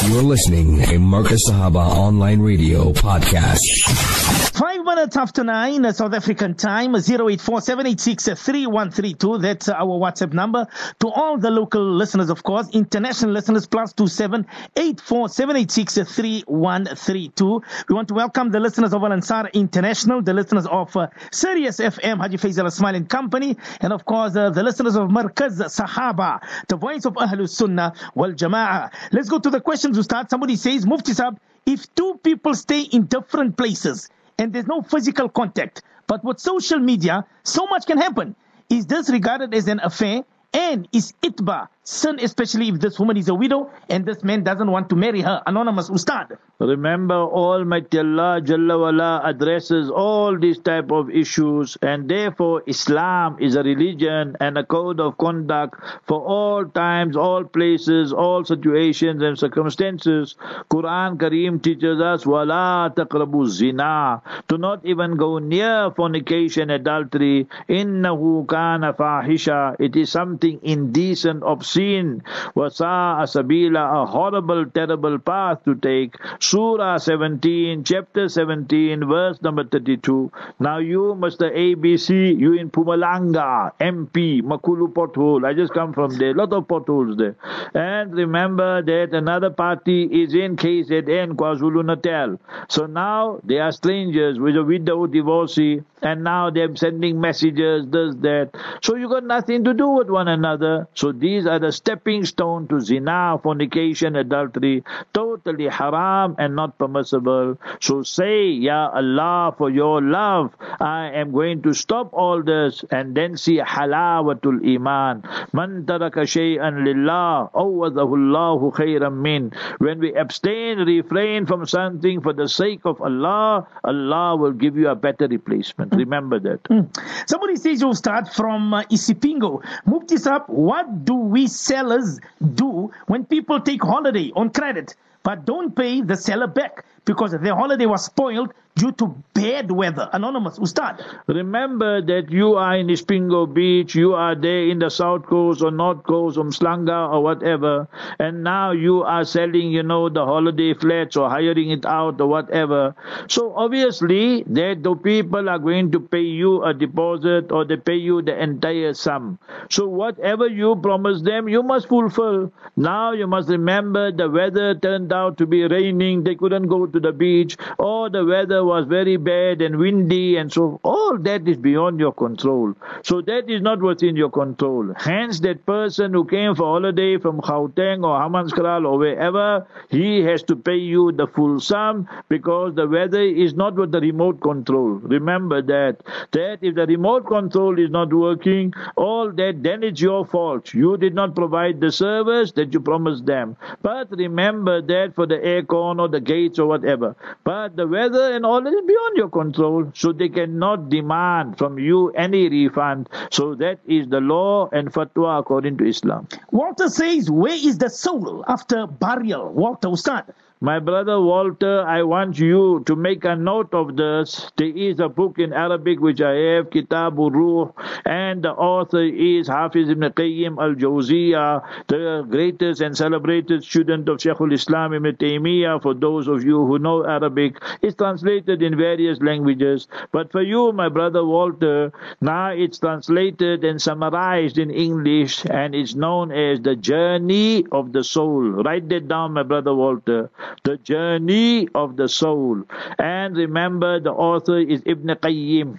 You're listening to Marcus Sahaba Online Radio Podcast. 5 minutes after 9, South African time, 084-786-3132. That's our WhatsApp number. To all the local listeners, of course, international listeners, +27 84-786-3132. We want to welcome the listeners of Al Ansar International, the listeners of Sirius FM, Haji Faisal Ismail and Company, and of course, the listeners of Markaz Sahaba, the voice of Ahlus Sunnah wal Jama'ah. Let's go to the questions to start. Somebody says, Mufti Sahab, if two people stay in different places, and there's no physical contact, but with social media, so much can happen. Is this regarded as an affair? And is itba sin, especially if this woman is a widow and this man doesn't want to marry her? Anonymous Ustad. Remember, Almighty Allah Jalla wala addresses all these type of issues, and therefore Islam is a religion and a code of conduct for all times, all places, all situations and circumstances. Quran Kareem teaches us, wala taqrabu zina, to not even go near fornication, adultery. Innahu kana fahisha, it is something indecent, obscene. Wasa sabila, a horrible, terrible path to take. Surah 17, chapter 17, verse number 32. Now you, Mr. ABC, you in Pumalanga, MP, Makulu pothole. I just come from there. Lot of potholes there. And remember that another party is in KZN, KwaZulu Natal. So now they are strangers with a widow divorcee, and now they're sending messages, this, that. So you got nothing to do with one another. So these are the stepping stone to zina, fornication, adultery, totally haram and not permissible. So say, Ya Allah, for your love, I am going to stop all this, and then see halawatul iman. Man taraka shay'an lillah, awadahu Allahu khayran min. When we abstain, refrain from something for the sake of Allah, Allah will give you a better replacement. Remember that. Somebody says you'll start from Isipingo. Mufti Sahab, what do we sellers do when people take holiday on credit but don't pay the seller back because their holiday was spoiled due to bad weather? Anonymous Ustad. Remember that you are in Ispingo Beach, you are there in the south coast or north coast, Umslanga or whatever, and now you are selling, the holiday flats or hiring it out or whatever. So obviously that the people are going to pay you a deposit or they pay you the entire sum. So whatever you promise them, you must fulfill. Now you must remember the weather turned out to be raining, they couldn't go to the beach, or the weather was very bad and windy, and so all that is beyond your control. So that is not within your control. Hence, that person who came for holiday from Gauteng or Hammanskraal or wherever, he has to pay you the full sum because the weather is not with the remote control. Remember that if the remote control is not working, all that, then it's your fault. You did not provide the service that you promised them. But remember that for the aircon or the gates or whatever. But the weather and all is beyond your control, so they cannot demand from you any refund. So that is the law and fatwa according to Islam. Walter says, where is the soul after burial? Walter Ustad. My brother Walter, I want you to make a note of this. There is a book in Arabic which I have, Kitabur Ruh, and the author is Hafiz ibn Qayyim al-Jawziyah, the greatest and celebrated student of Shaykhul Islam ibn Taymiyyah. For those of you who know Arabic, it's translated in various languages. But for you, my brother Walter, now it's translated and summarized in English, and it's known as The Journey of the Soul. Write that down, my brother Walter. The Journey of the Soul. And remember, the author is Ibn Qayyim,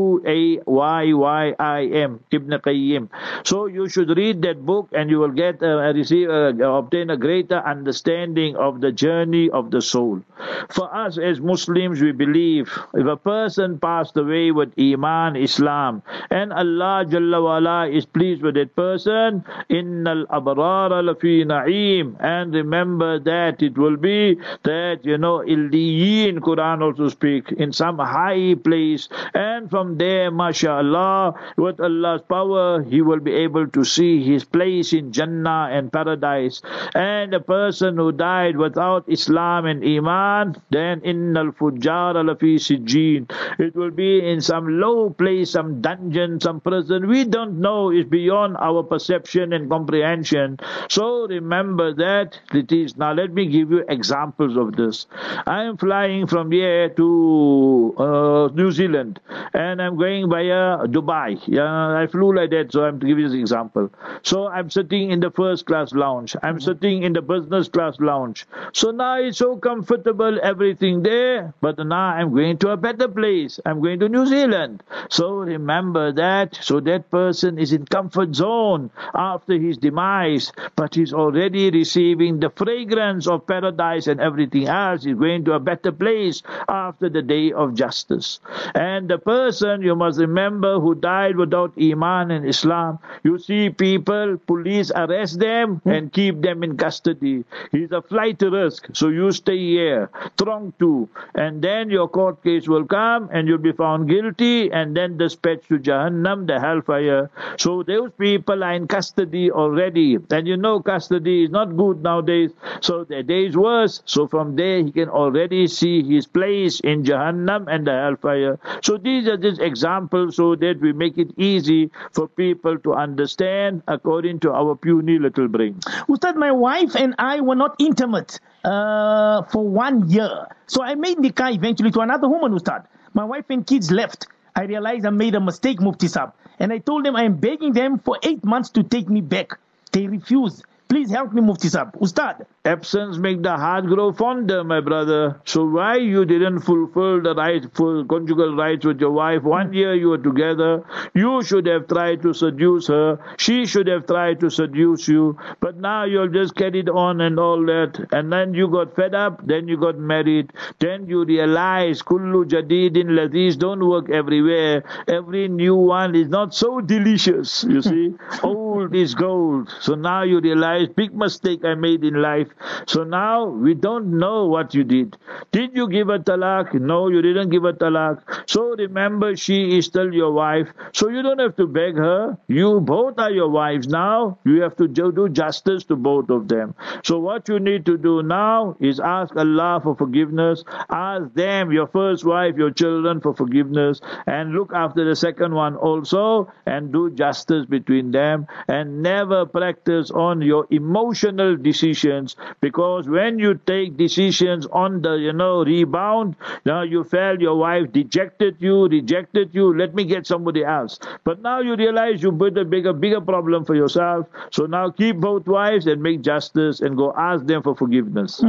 Qayyim, Ibn Qayyim. So you should read that book and you will get obtain a greater understanding of the journey of the soul. For us as Muslims, we believe if a person passed away with Iman, Islam, and Allah Jalla wala is pleased with that person, Innal abrara lafi na'im, and remember that it will be be that, Ildiyin, Quran also speak, in some high place, and from there, mashallah, with Allah's power, he will be able to see his place in Jannah and paradise. And a person who died without Islam and Iman, then innal fujjara lafi sijjin, it will be in some low place, some dungeon, some prison. We don't know, it's beyond our perception and comprehension. So remember that it is. Now let me give you examples of this. I am flying from here to New Zealand, and I'm going via Dubai. I flew like that, so I'm to give you this example. So I'm sitting in the first class lounge. I'm sitting in the business class lounge. So now it's so comfortable, everything there, but now I'm going to a better place. I'm going to New Zealand. So remember that. So that person is in comfort zone after his demise, but he's already receiving the fragrance of paradise and everything else. He's going to a better place after the day of justice. And the person, you must remember, who died without Iman and Islam, you see people, police arrest them and keep them in custody. He's a flight risk, so you stay here, Trong 2, and then your court case will come and you'll be found guilty and then dispatched to Jahannam, the hellfire. So those people are in custody already, and custody is not good nowadays, so their day is worse. So from there he can already see his place in Jahannam and the hellfire. So these are just examples so that we make it easy for people to understand according to our puny little brain. Ustad, my wife and I were not intimate for 1 year. So I made nikah eventually to another woman, Ustad. My wife and kids left. I realized I made a mistake, Mufti Sahib. And I told them I am begging them for 8 months to take me back. They refused. Please help me, Mufti Sahib. Ustad. Absence make the heart grow fonder, my brother. So why you didn't fulfill the full conjugal rights with your wife? 1 year you were together. You should have tried to seduce her. She should have tried to seduce you. But now you've just carried on and all that. And then you got fed up. Then you got married. Then you realize kullu jadidin ladhiz don't work everywhere. Every new one is not so delicious. You see, old is gold. So now you realize big mistake I made in life. So now we don't know what you did. Did you give a talaq? No, you didn't give a talaq. So remember, she is still your wife. So you don't have to beg her. You both are your wives now. You have to do justice to both of them. So what you need to do now is ask Allah for forgiveness. Ask them, your first wife, your children, for forgiveness, and look after the second one also, and do justice between them, and never practice on your emotional decisions, because when you take decisions on the rebound, now you felt your wife rejected you, let me get somebody else. But now you realize you put a bigger problem for yourself. So now keep both wives and make justice and go ask them for forgiveness.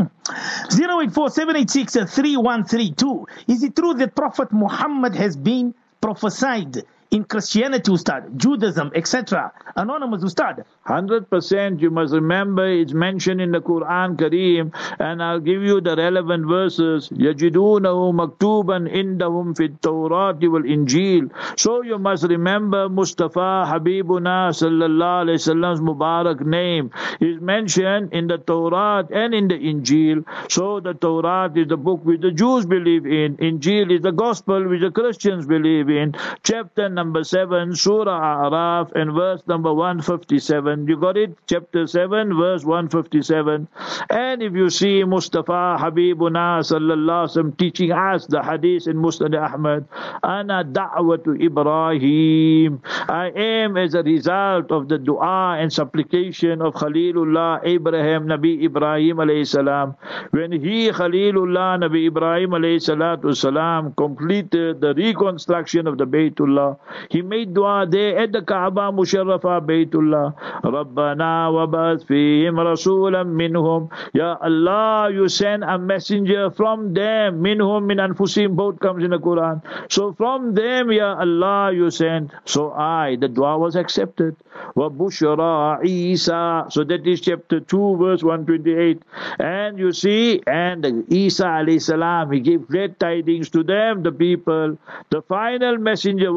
084-786-3132. Is it true that Prophet Muhammad has been prophesied in Christianity, Ustad, Judaism, etc.? Anonymous, Ustad. 100%. You must remember it's mentioned in the Quran Kareem, and I'll give you the relevant verses. يَجِدُونَهُ مَكْتُوبًا إِنْدَهُمْ فِي التَّوْرَاتِ وَالْإِنْجِيلِ. So you must remember Mustafa Habibuna Sallallahu Alaihi Wasallam's Mubarak name is mentioned in the Torah and in the Injil. So the Torah is the book which the Jews believe in. Injil is the gospel which the Christians believe in. Chapter number 7, Surah A'raf, and verse number 157. You got it? Chapter 7, verse 157. And if you see Mustafa Habibuna Sallallahu Alaihi Wasallam teaching us the hadith in Musnad Ahmad, Ana da'watu Ibrahim, I am as a result of the dua and supplication of Khalilullah Abraham, Nabi Ibrahim alayhi salam. When he, Khalilullah Nabi Ibrahim alayhi salatu salam, completed the reconstruction of the Baytullah, he made dua there at the Kaaba Musharrafa Baytullah. Rabbana wa ba'ath fihim rasulan minhum. Ya Allah, you send a messenger from them. Minhum, min anfusim, both comes in the Quran. So from them, Ya Allah, you send. So the dua was accepted. Wa bushra Isa. So that is chapter 2, verse 128. And you see, and Isa alayhi salam, he gave great tidings to them, the people. The final messenger will come.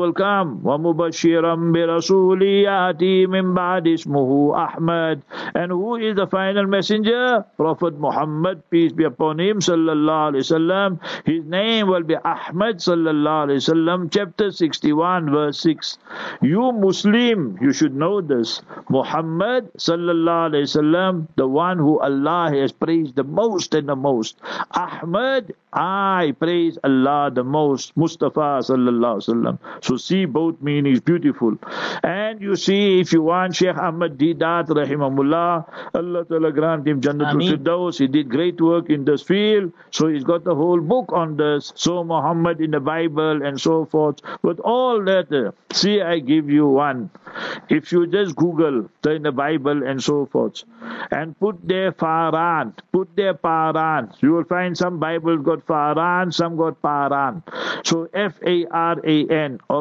Islam. وَمُبَشِّرًا بِرَسُولِ يَأْتِي مِنْ بَعْدِ اسْمُهُ Ahmad. And who is the final messenger? Prophet Muhammad, peace be upon him, sallallahu alaihi wasallam. His name will be Ahmad, sallallahu alaihi wasallam. Chapter 61, verse 6. You Muslim, you should know this. Muhammad, sallallahu alaihi wasallam, the one who Allah has praised the most and the most. Ahmad, I praise Allah the most. Mustafa, sallallahu alaihi wasallam. So see both meanings, beautiful. And you see, if you want, Sheikh Ahmad Deedat, rahimahullah, Allah Ta'ala grant him Jannatul Firdaus. He did great work in this field. So he's got the whole book on this. So Muhammad in the Bible and so forth. But all that, see, I give you one. If you just Google in the Bible and so forth, and put there Faran, put there Paran, you will find some Bibles got Faran, some got Paran. So Faran or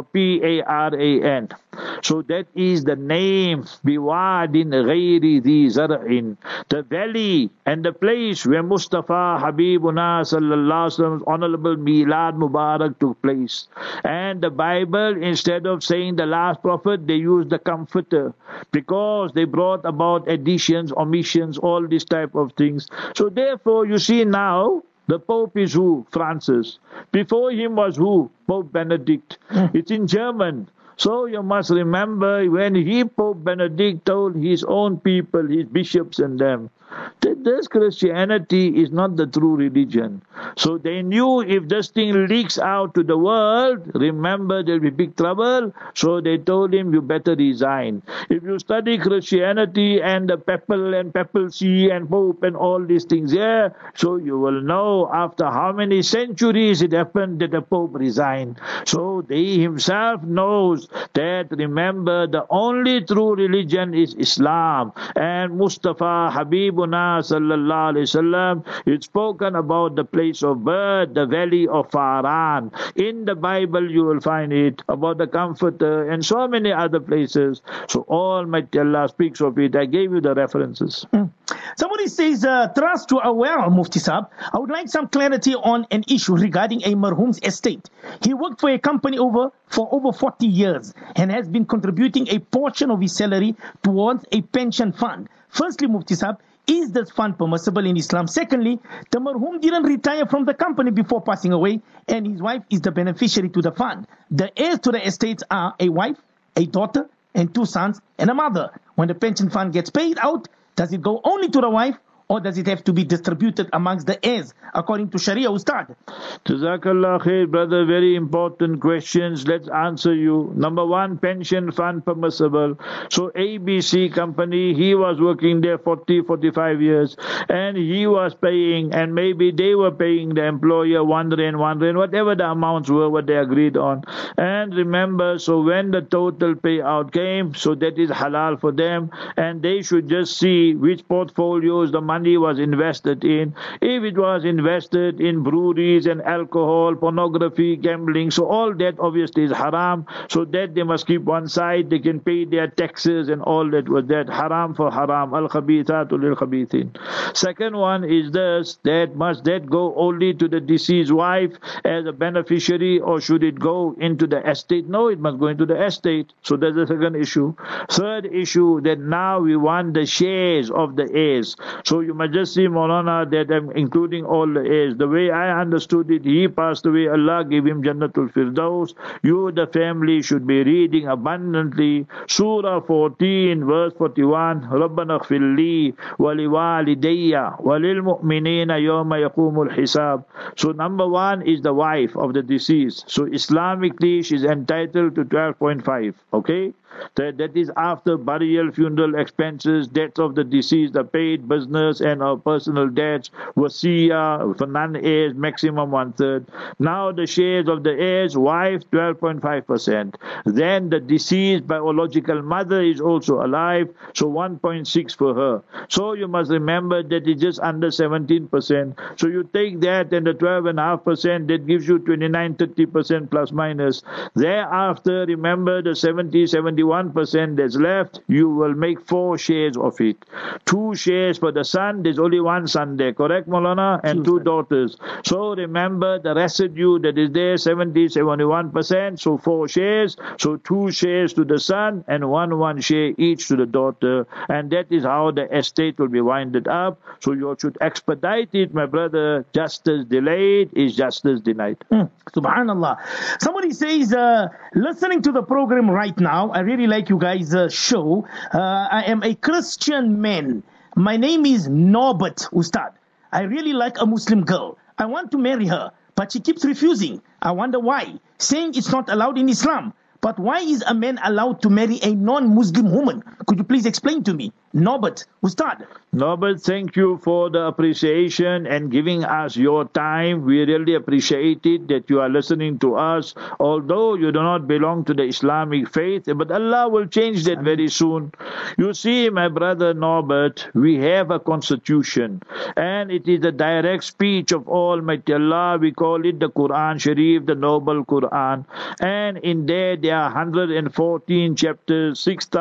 Paran. So that is the name, Biwadin Ghairi Dhi Zar'in, the valley and the place where Mustafa Habibuna Sallallahu Alaihi Wasallam's honorable Milad Mubarak took place. And the Bible, instead of saying the last prophet, they used the comforter, because they brought about additions, omissions, all these type of things. So therefore, you see now, the Pope is who? Francis. Before him was who? Pope Benedict. It's in German. So you must remember when Pope Benedict told his own people, his bishops and them, that this Christianity is not the true religion. So they knew if this thing leaks out to the world, remember there will be big trouble. So they told him, you better resign. If you study Christianity and the papal and papacy and pope and all these things here, so you will know after how many centuries it happened that the pope resigned. So they himself knows that, remember, the only true religion is Islam. And Mustafa Habibuna sallallahu alaihi wasallam, it's spoken about the place of birth, the valley of Faran. In the Bible you will find it about the comforter and so many other places. So Almighty Allah speaks of it. I gave you the references. Somebody says, trust to aware, Mufti Saab, I would like some clarity on an issue regarding a marhum's estate. He worked for a company for over 40 years and has been contributing a portion of his salary towards a pension fund. Firstly, Mufti Saab, is this fund permissible in Islam? Secondly, the marhum didn't retire from the company before passing away, and his wife is the beneficiary to the fund. The heirs to the estates are a wife, a daughter, and 2 sons, and a mother. When the pension fund gets paid out, does it go only to the wife, or does it have to be distributed amongst the heirs according to Sharia, Ustad? Jazakallah khair, brother. Very important questions. Let's answer you. Number one, pension fund permissible. So ABC company, he was working there 45 years, and he was paying, and maybe they were paying the employer 1 rand, whatever the amounts were, what they agreed on. And remember, so when the total payout came, so that is halal for them, and they should just see which portfolios the money was invested in. If it was invested in breweries and alcohol, pornography, gambling, so all that obviously is haram. So that they must keep one side. They can pay their taxes and all that was that. Haram for haram. Al-khabithatu lil-khabithin. Second one is this, that must that go only to the deceased wife as a beneficiary, or should it go into the estate? No, it must go into the estate. So that's the second issue. Third issue, that now we want the shares of the heirs. So you must just see, Maulana, that I'm including all the heirs. The way I understood it, he passed away, Allah gave him Jannatul Firdaus. You, the family, should be reading abundantly Surah 14, verse 41, Rabbana ighfir li wa liwalidayya wa lil mu'minina yawma yaqumul hisab. So number one is the wife of the deceased. So Islamically, she's entitled to 12.5. Okay? That is after burial, funeral expenses, debts of the deceased are paid, business and personal debts, wasiya for non-heirs, maximum 1/3. Now the shares of the heirs, wife 12.5%. Then the deceased biological mother is also alive, so 1.6 for her. So you must remember that it's just under 17%. So you take that and the 12.5%, that gives you 29-30% plus minus. Thereafter, remember the 70, 71 51% that's left, you will make 4 shares of it. 2 shares for the son, there's only one son there, correct, Maulana? And 2 daughters. So remember the residue that is there, 71%, so 4 shares, so 2 shares to the son and one share each to the daughter. And that is how the estate will be winded up. So you should expedite it, my brother. Justice delayed is justice denied. Subhanallah. Somebody says, listening to the program right now, I really like you guys' show. I am a Christian man. My name is Norbert Ustad. I really like a Muslim girl. I want to marry her, but she keeps refusing. I wonder why, saying it's not allowed in Islam. But why is a man allowed to marry a non-Muslim woman? Could you please explain to me? Norbert Ustad. Norbert, thank you for the appreciation and giving us your time. We really appreciate it that you are listening to us. Although you do not belong to the Islamic faith, but Allah will change that very soon. You see, my brother Norbert, we have a constitution, and it is the direct speech of Almighty Allah. We call it the Quran Sharif, the Noble Quran. And in there are 114 chapters,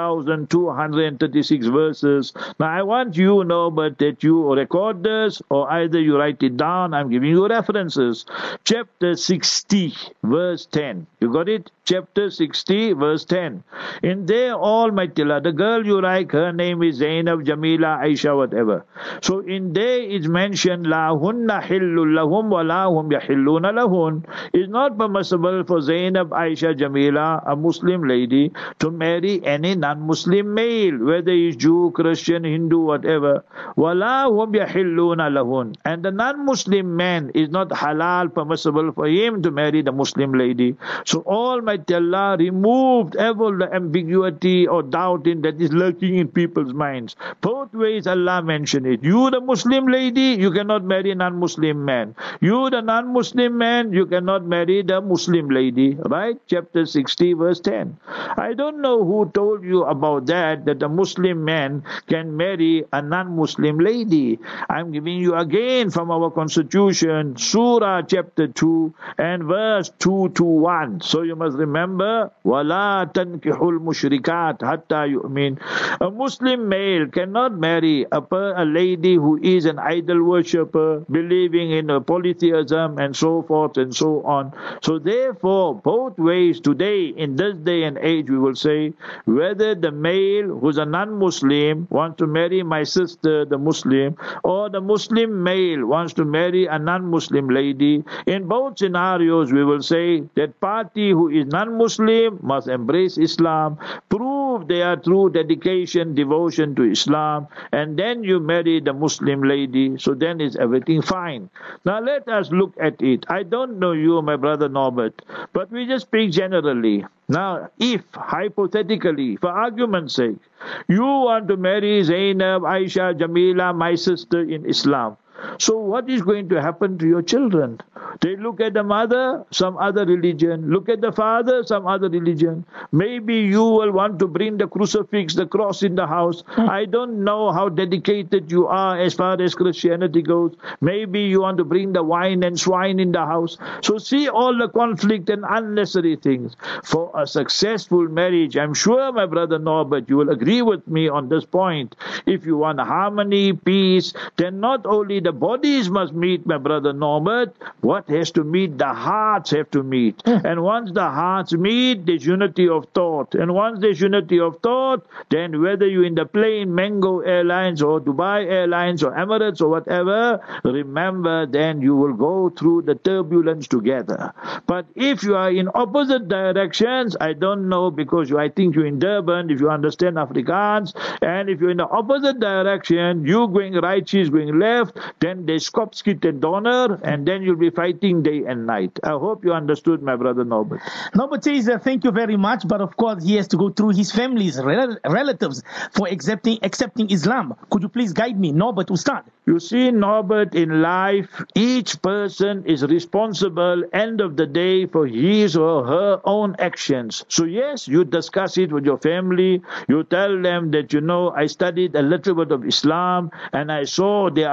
6,236 verses. Now I want you, Norbert, that you record this, or either you write it down. I'm giving you references. Chapter 60, verse 10. You got it? Chapter 60, verse 10. In there, Almighty Allah, the girl you like, her name is Zainab, Jamila, Aisha, whatever. So in there it's mentioned, La hunna hillul lahum wa la hum yahilluna lahun. It's not permissible for Zainab, Aisha, Jamila, a Muslim lady, to marry any non-Muslim male, whether he's Jew, Christian, Hindu, whatever. Wa la hum yahilluna lahun. And the non-Muslim man is not halal, permissible for him to marry the Muslim lady. So Almighty Allah removed all the ambiguity or doubting that is lurking in people's minds. Both ways Allah mentioned it. You, the Muslim lady, you cannot marry a non-Muslim man. You, the non-Muslim man, you cannot marry the Muslim lady. Right? Chapter 60, verse 10. I don't know who told you about that the Muslim man can marry a non-Muslim lady. I'm giving you again from our constitution, Surah chapter 2 and verse 2 to 1. So you must remember, وَلَا تَنْكِحُ الْمُشْرِكَاتِ حَتَّى يُؤْمِنْ. A Muslim male cannot marry a lady who is an idol worshipper, believing in polytheism and so forth and so on. So therefore, both ways today, in this day and age, we will say, whether the male who's a non-Muslim wants to marry my sister, the Muslim, or the Muslim male wants to marry a non-Muslim lady, in both scenarios, we will say that party who is non-Muslim must embrace Islam, prove their true dedication, devotion to Islam, and then you marry the Muslim lady. So then is everything fine. Now let us look at it. I don't know you, my brother Norbert, but we just speak generally. Now, if, hypothetically, for argument's sake, you want to marry Zainab, Aisha, Jamila, my sister in Islam, so what is going to happen to your children? They look at the mother, some other religion. Look at the father, some other religion. Maybe you will want to bring the crucifix, the cross in the house. I don't know how dedicated you are as far as Christianity goes. Maybe you want to bring the wine and swine in the house. So see all the conflict and unnecessary things. For a successful marriage, I'm sure, my brother Norbert, you will agree with me on this point. If you want harmony, peace, then not only the bodies must meet, my brother Norbert. What has to meet? The hearts have to meet. And once the hearts meet, there's unity of thought. And once there's unity of thought, then whether you're in the plane, Mango Airlines or Dubai Airlines or Emirates or whatever, remember, then you will go through the turbulence together. But if you are in opposite directions, I don't know, because I think you're in Durban, if you understand Afrikaans, and if you're in the opposite direction, you going right, she's going left, then there's Skopskit and Donner, and then you'll be fighting day and night. I hope you understood, my brother Norbert. Norbert says, thank you very much, but of course he has to go through his family's relatives for accepting Islam. Could you please guide me, Norbert Ustad? You see, Norbert, in life, each person is responsible, end of the day, for his or her own actions. So yes, you discuss it with your family. You tell them that, I studied a little bit of Islam, and I saw they are the most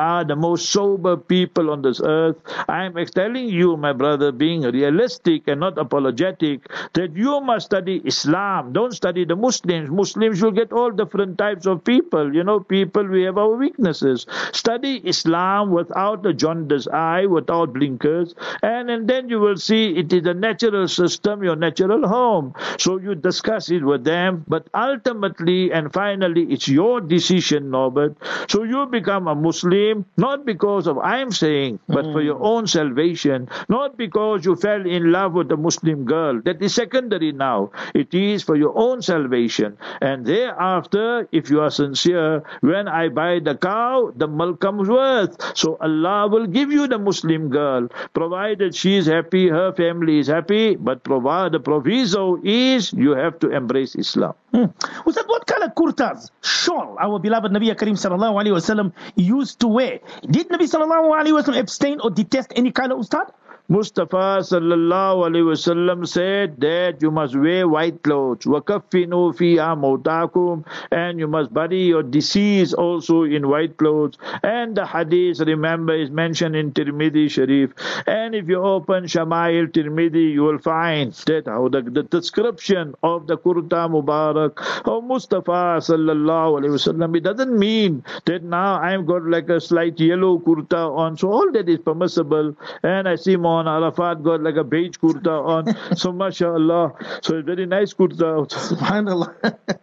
most sober people on this earth. I am telling you, my brother, being realistic and not apologetic, that you must study Islam. Don't study the Muslims. Muslims will get all different types of people. People, we have our weaknesses. Study Islam without a jaundiced eye, without blinkers, and then you will see it is a natural system, your natural home. So you discuss it with them, but ultimately and finally it's your decision, Norbert. So you become a Muslim, not because of I'm saying, but for your own salvation, not because you fell in love with a Muslim girl. That is secondary now. It is for your own salvation. And thereafter, if you are sincere, when I buy the cow, the milk comes worth. So Allah will give you the Muslim girl, provided she is happy, her family is happy, but the proviso is you have to embrace Islam. Ustad, what color kurtas, shawl, our beloved Nabi Karim sallallahu alaihi wasallam used to wear? Did Nabi sallallahu alaihi wasallam abstain or detest any color, Ustad? Mustafa sallallahu alaihi wasallam said that you must wear white clothes. وَكَفِّنُوا فِيهَا مَوْتَاكُمْ, and you must bury your deceased also in white clothes. And the hadith, remember, is mentioned in Tirmidhi Sharif. And if you open Shama'il Tirmidhi, you will find that how the description of the Kurta Mubarak of Mustafa sallallahu alaihi wasallam. It doesn't mean that now I've got like a slight yellow kurta on. So all that is permissible. And I see more Arafat got like a beige kurta on. So mashallah. So it's very nice kurta. Subhanallah.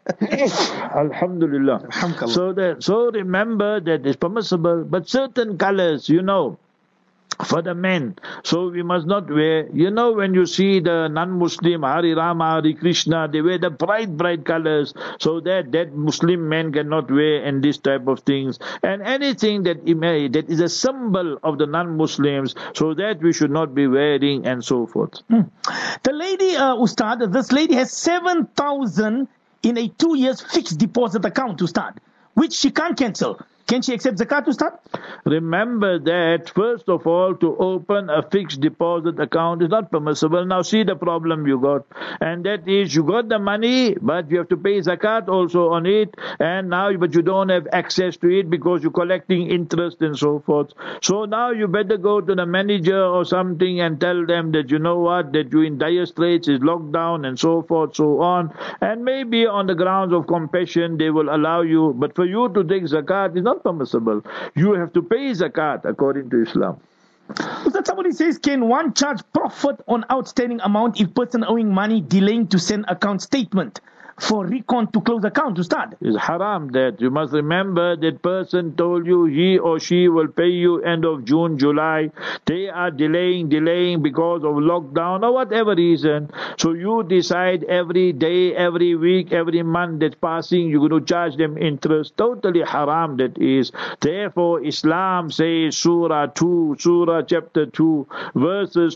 Alhamdulillah. So remember that it's permissible, but certain colors, for the men, so we must not wear, when you see the non-Muslim Hari Rama, Hari Krishna, they wear the bright colors, so that Muslim men cannot wear and this type of things, and anything that is a symbol of the non-Muslims, so that we should not be wearing and so forth. The lady, Ustad, this lady has 7,000 in a 2 years fixed deposit account, Ustad, which she can't cancel. Can she accept zakat, Ustad? Remember that, first of all, to open a fixed deposit account is not permissible. Now see the problem you got. And that is, you got the money, but you have to pay zakat also on it. But you don't have access to it because you're collecting interest and so forth. So now you better go to the manager or something and tell them that that you're in dire straits, is locked down and so forth, so on. And maybe on the grounds of compassion, they will allow you. But for you to take zakat is not permissible. You have to pay zakat according to Islam. Somebody says, can one charge profit on outstanding amount if person owing money delaying to send account statement for recon to close account, Ustad? It's haram that. You must remember that person told you he or she will pay you end of June, July. They are delaying because of lockdown or whatever reason. So you decide every day, every week, every month that's passing, you're going to charge them interest. Totally haram that is. Therefore, Islam says, Surah chapter 2, verses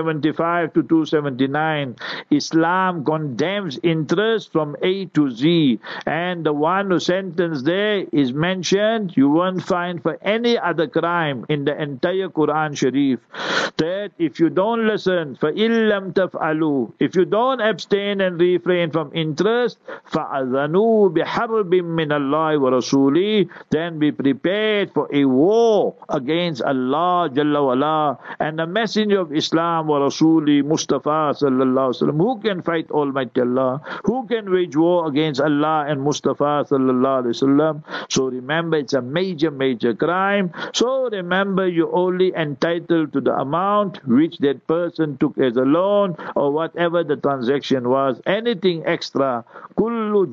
275 to 279. Islam condemns interest from A to Z, and the one who sentenced there is mentioned, you won't find for any other crime in the entire Quran Sharif, that if you don't listen, فَإِلَّمْ تَفْعَلُوا, if you don't abstain and refrain from interest, فَأَذَنُوا بِحَرْبٍ مِّنَ اللَّهِ وَرَسُولِهِ, then be prepared for a war against Allah Jalla wa'ala and the Messenger of Islam wa Rasuli Mustafa sallallahu alaihi wasallam. Who can fight Almighty Allah? Who can wage war against Allah and Mustafa sallallahu alaihi wasallam? So remember, it's a major crime. So remember, you're only entitled to the amount which that person took as a loan or whatever the transaction was. Anything extra, kullu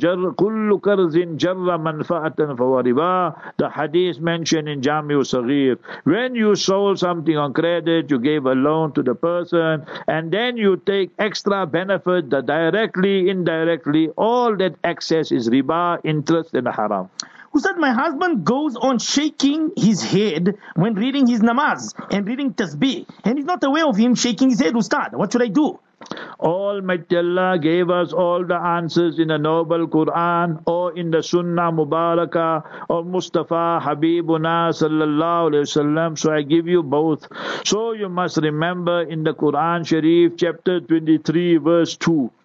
karzin jarra manfa'atan fawariba. The hadith mentioned in Jami'u Saghir. When you sold something on credit, you gave a loan to the person, and then you take extra benefit, that directly, indirectly, all that excess is riba, interest, and haram. Who said, my husband goes on shaking his head when reading his namaz and reading tasbih, and he's not aware of him shaking his head, Ustad. What should I do? Almighty Allah gave us all the answers in the noble Quran or in the Sunnah Mubarakah of Mustafa Habibuna sallallahu alayhi wasallam. So I give you both. So you must remember in the Quran Sharif chapter 23 verse 2.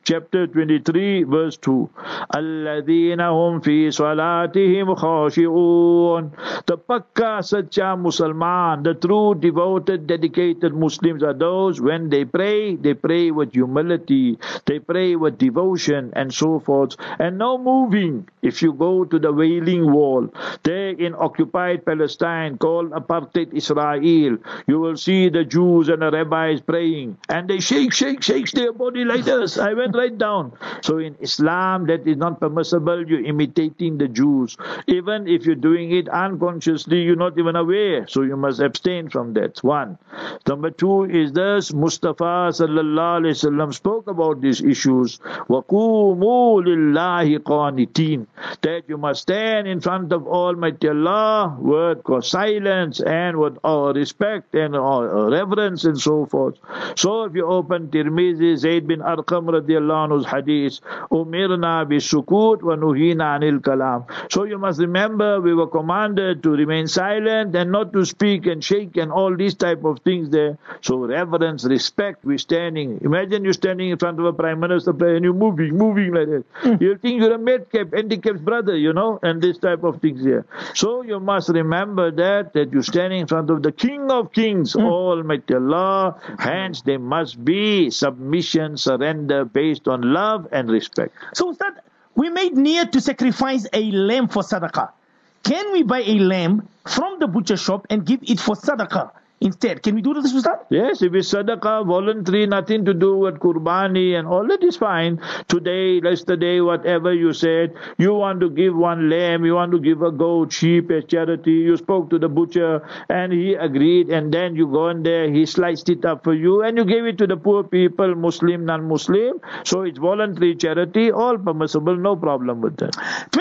chapter 23, verse 2. الَّذِينَ هُمْ فِي صَلَاتِهِمْ خَاشِعُونَ. The Pakka Sacha Musalman, the true, devoted, dedicated Muslims are those when they pray with humility, they pray with devotion and so forth, and no moving. If you go to the Wailing Wall, there in occupied Palestine called Apartheid Israel, you will see the Jews and the rabbis praying, and they shake their body like this. I went right down. So in Islam, that is not permissible. You're imitating the Jews. Even if you're doing it unconsciously, you're not even aware. So you must abstain from that. One. Number two is this: Mustafa sallallahu alaihi wasallam spoke about these issues. وَقُومُوا لِلَّهِ قَانِتِينَ. That you must stand in front of Almighty Allah with silence and with respect and reverence and so forth. So if you open Tirmizi, Zayd bin Arqam radiallahu anhu's hadith, Umirna bi sukut wa nuhina anil kalam. So you must remember, we were commanded to remain silent and not to speak and shake and all these type of things there. So reverence, respect, we're standing. Imagine you're standing in front of a prime minister and you're moving like that. You'll think you're a handicapped brother, and this type of things here. So you must remember that you're standing in front of the King of Kings, Almighty Allah. Hence, there must be submission, surrender based on love and respect. So, Ustad, we made niyat to sacrifice a lamb for sadaqah. Can we buy a lamb from the butcher shop and give it for sadaqah instead? Can we do this, Ustad? Yes, if it's sadaqah, voluntary, nothing to do with qurbani and all that is fine. Today, yesterday, whatever you said, you want to give one lamb, you want to give a goat, sheep as charity, you spoke to the butcher and he agreed, and then you go in there, he sliced it up for you and you gave it to the poor people, Muslim, non-Muslim. So it's voluntary charity, all permissible, no problem with that.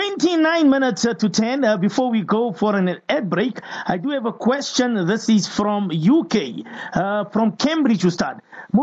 29 minutes to 10. Before we go for an ad break, I do have a question. This is from UK, from Cambridge, Ustad.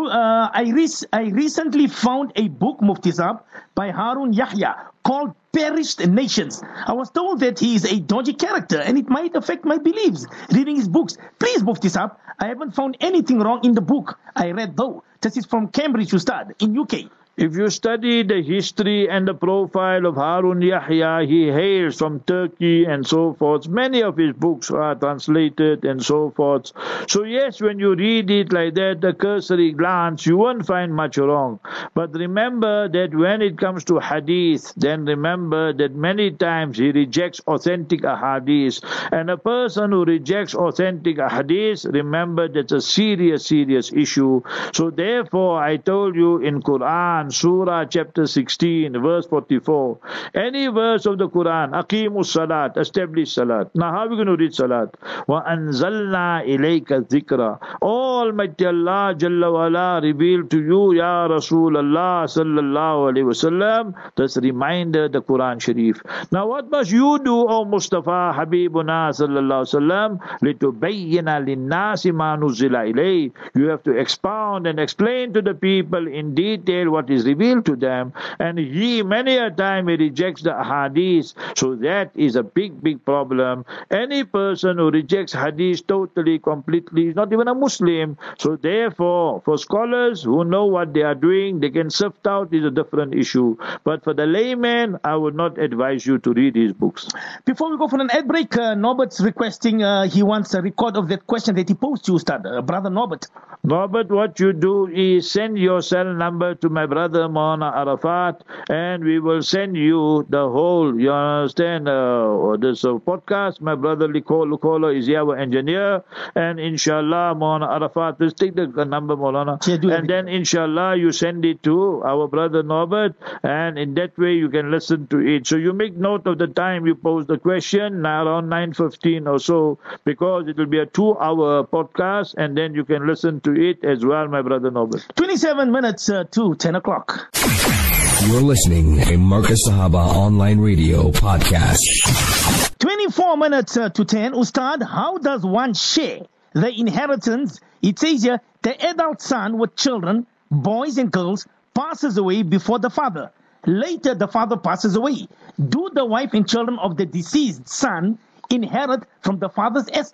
I recently found a book, Mufti Saab, by Harun Yahya called Perished Nations. I was told that he is a dodgy character and it might affect my beliefs reading his books. Please, Mufti Saab, I haven't found anything wrong in the book I read though. This is from Cambridge, Ustad, in UK. If you study the history and the profile of Harun Yahya, he hails from Turkey and so forth. Many of his books are translated and so forth. So yes, when you read it like that, the cursory glance, you won't find much wrong. But remember that when it comes to hadith, then remember that many times he rejects authentic ahadith. And a person who rejects authentic ahadith, remember that's a serious issue. So therefore, I told you in Quran, Surah chapter 16, verse 44. Any verse of the Quran, Aqimus Salat, establish Salat. Now how are we going to read Salat? Wa anzalna ilayka dhikra. Almighty Allah Jalla wa ala revealed to you, Ya Rasulullah sallallahu alayhi wa sallam, this reminder, the Quran Sharif. Now what must you do, O Mustafa Habibuna sallallahu alayhi wa sallam? Litubayyina linnasi ma nuzila ilayh. You have to expound and explain to the people in detail what is revealed to them, and he many a time he rejects the hadith. So that is a big problem. Any person who rejects hadith totally, completely, is not even a Muslim. So therefore, for scholars who know what they are doing, they can sift out, is a different issue. But for the layman, I would not advise you to read his books. Before we go for an ad break, Norbert's requesting, he wants a record of that question that he posed to you, Ustad. Brother Norbert. Norbert, what you do is send your cell number to my brother Maulana Arafat, and we will send you the whole, you understand, this podcast. My brother Lukola is our engineer, and inshallah Maulana Arafat, please take the number, Maulana, and then inshallah you send it to our brother Norbert, and in that way you can listen to it. So you make note of the time you pose the question, around 9:15 or so, because it will be a 2-hour podcast, and then you can listen to it as well, my brother Norbert. 27 minutes to 10 o'clock. You're listening to Marcus Sahaba Online Radio Podcast. 24 minutes to 10. Ustad, how does one share the inheritance? It says here, the adult son with children, boys and girls, passes away before the father. Later, the father passes away. Do the wife and children of the deceased son inherit from the father's estate,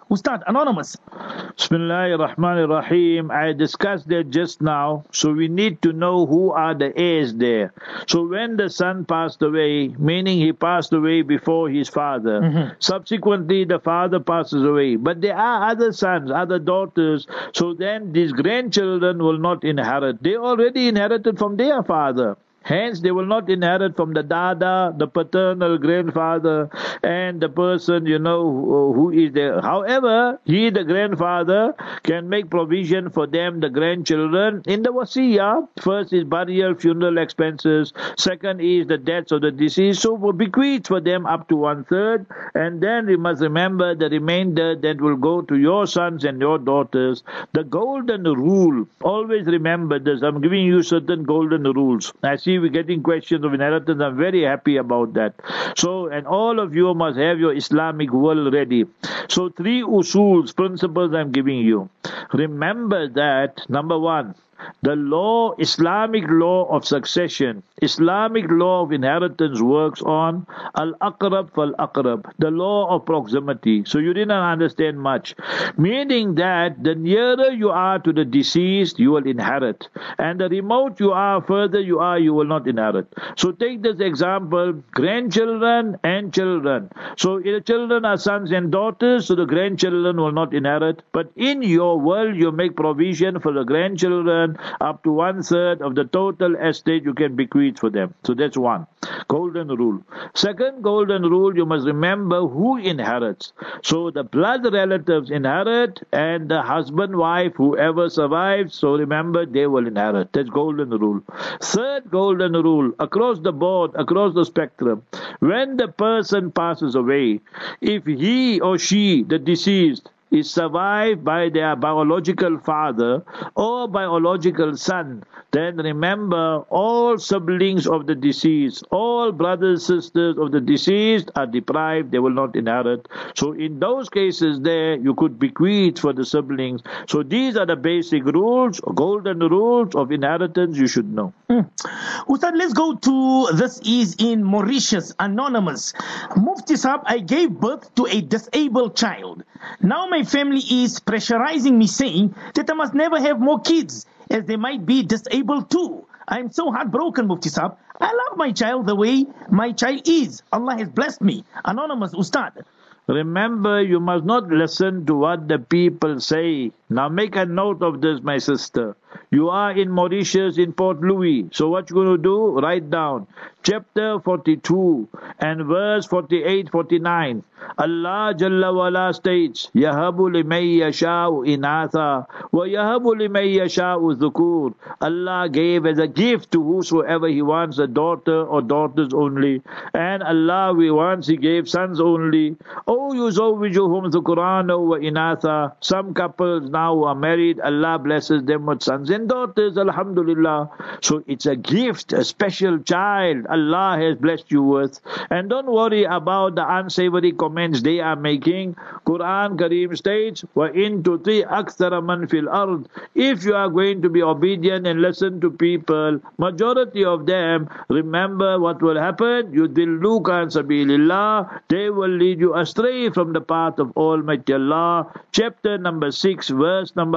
Ustad, anonymous. Bismillahir Rahmanir Rahim. I discussed that just now. So we need to know who are the heirs there. So when the son passed away, meaning he passed away before his father, subsequently the father passes away. But there are other sons, other daughters. So then these grandchildren will not inherit. They already inherited from their father. Hence, they will not inherit from the dada, the paternal grandfather, and the person, who is there. However, he, the grandfather, can make provision for them, the grandchildren, in the wasiyah. First is burial, funeral expenses. Second is the deaths of the deceased. So, for bequeath for them up to 1/3. And then we must remember the remainder that will go to your sons and your daughters. The golden rule, always remember this. I'm giving you certain golden rules. I see we're getting questions of inheritance. I'm very happy about that. So, and all of you must have your Islamic world ready. So, 3 usuls, principles I'm giving you. Remember that, number 1, the law, Islamic law of succession, Islamic law of inheritance works on al-aqrab fal-aqrab, the law of proximity. So you didn't understand much. Meaning that the nearer you are to the deceased, you will inherit. And the remote you are, further you are, you will not inherit. So take this example, grandchildren and children. So if the children are sons and daughters, so the grandchildren will not inherit. But in your world, you make provision for the grandchildren up to 1/3 of the total estate you can bequeath for them. So that's one golden rule. Second golden rule, you must remember who inherits. So the blood relatives inherit, and the husband, wife, whoever survives, so remember they will inherit. That's golden rule. Third golden rule, across the board, across the spectrum, when the person passes away, if he or she, the deceased, is survived by their biological father or biological son, then remember all siblings of the deceased, all brothers, sisters of the deceased are deprived, they will not inherit. So in those cases there, you could bequeath for the siblings. So these are the basic rules, golden rules of inheritance you should know. Ustad, let's go to, this is in Mauritius, anonymous. Mufti Sahab, I gave birth to a disabled child. Now my family is pressurizing me, saying that I must never have more kids, as they might be disabled too. I'm so heartbroken, Mufti Sahab. I love my child the way my child is. Allah has blessed me. Anonymous, Ustad. Remember, you must not listen to what the people say. Now make a note of this, my sister. You are in Mauritius, in Port Louis. So what you going to do? Write down chapter 42 and verse 48, 49. Allah Jalla wala states, Yahabu limay yasha'u inatha wa yahabu limay yasha'u dhukur. Allah gave as a gift to whosoever He wants a daughter or daughters only. And Allah, once He gave sons only. Oh, yuzawwijuhum dhukurana wa inatha. Some couples now are married, Allah blesses them with sons and daughters, alhamdulillah. So it's a gift, a special child Allah has blessed you with. And don't worry about the unsavory comments they are making. Quran Kareem states, وَإِن تُطِيعْ أَكْثَرَ مَنْ فِي الْأَرْضِ. If you are going to be obedient and listen to people, majority of them, remember what will happen? يُدِلُّوكَ عَنْ سَبِيلِ اللَّهِ. They will lead you astray from the path of Almighty Allah. Chapter number 6, verse number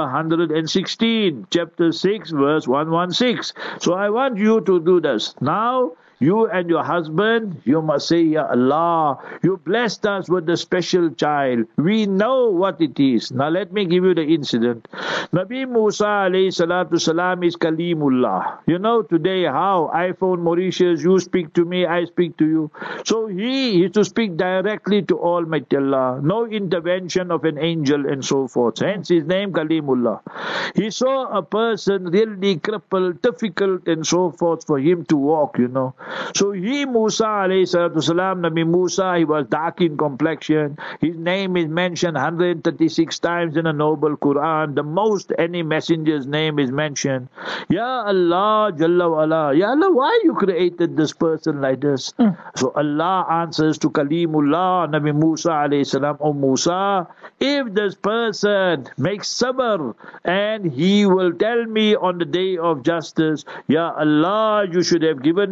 116. Chapter 6, verse 116. So I want you to do this. Now, you and your husband, you must say, Ya Allah, you blessed us with a special child. We know what it is. Now let me give you the incident. Nabi Musa alayhi salatu salam is Kalimullah. You know today how iPhone Mauritius, you speak to me, I speak to you. So he is to speak directly to Almighty Allah. No intervention of an angel and so forth. Hence his name Kalimullah. He saw a person really crippled, difficult and so forth for him to walk, you know. So he, Musa alayhi salatu salam, Nabi Musa, he was dark in complexion. His name is mentioned 136 times in the Noble Quran. The most any messenger's name is mentioned. Ya Allah, Jalla wa ala. Ya Allah, why you created this person like this? So Allah answers to Kalimullah, Nabi Musa alayhi salam, O Musa, if this person makes sabr and he will tell me on the day of justice, Ya Allah, you should have given me more